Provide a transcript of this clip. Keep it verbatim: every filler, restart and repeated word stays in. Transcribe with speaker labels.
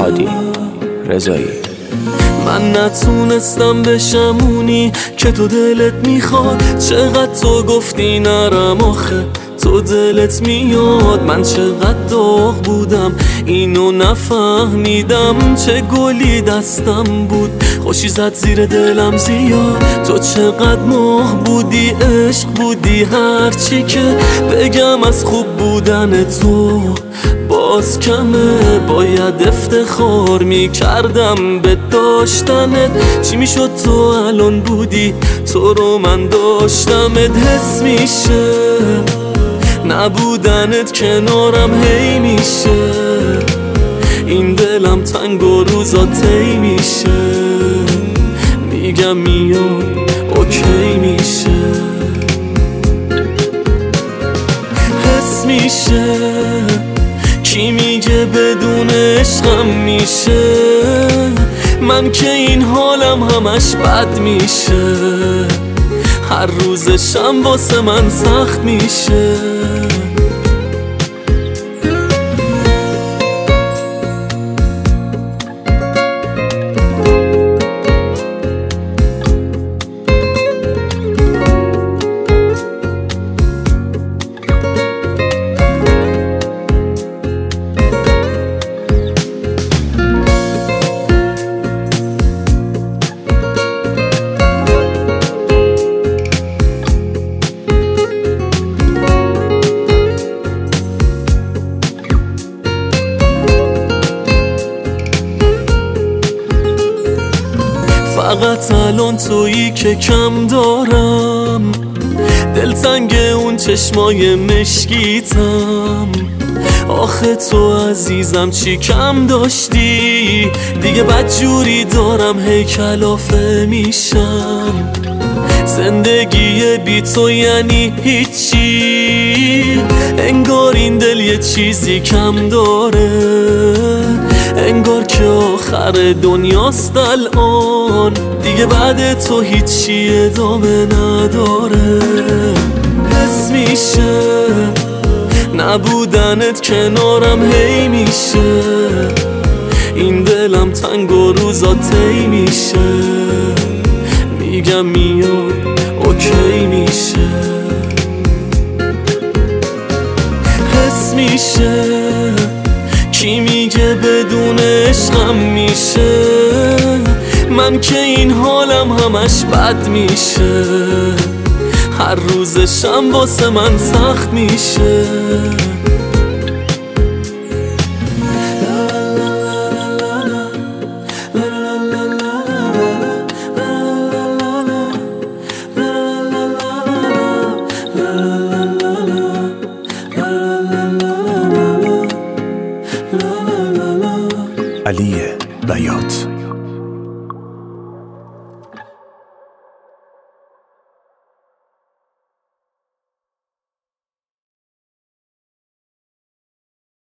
Speaker 1: هادی رضایی.
Speaker 2: من نتونستم بشمونی که تو دلت میخواد، چقدر تو گفتی نرم آخه تو دلت میاد. من چقدر داغ بودم اینو نفهمیدم، چه گلی دستم بود خوشی زد زیر دلم زیاد. تو چقدر ماه بودی عشق بودی، هرچی که بگم از خوب بودن تو باز کمه. باید افتخار میکردم به داشتنت، چی میشد تو الان بودی تو رو من داشتمت. حس میشه نبودنت کنارم هی میشه، این دلم تنگ و روزا طی میشه. میگم میاد اوکی میشه، حس میشه. کی میگه بدون عشقم میشه؟ من که این حالم همش بد میشه، هر روزشم واسه من سخت میشه. فقط الان تویی که کم دارم، دلتنگ اون چشمای مشکیتم. آخه تو عزیزم چی کم داشتی؟ دیگه بدجوری دارم هی کلافه میشم. زندگی بی تو یعنی هیچی، انگار این دل یه چیزی کم داره، انگار که آخر دنیاست الان، دیگه بعد تو هیچی ادامه نداره. حس میشه نبودنت کنارم هی میشه، این دلم تنگ و روزا طی میشه. میگم میاد اوکی میشه، حس میشه. کی میگه بدون عشقم میشه؟ من که این حالم همش بد میشه، هر روزشم واسه من سخت میشه.
Speaker 1: علی بیات.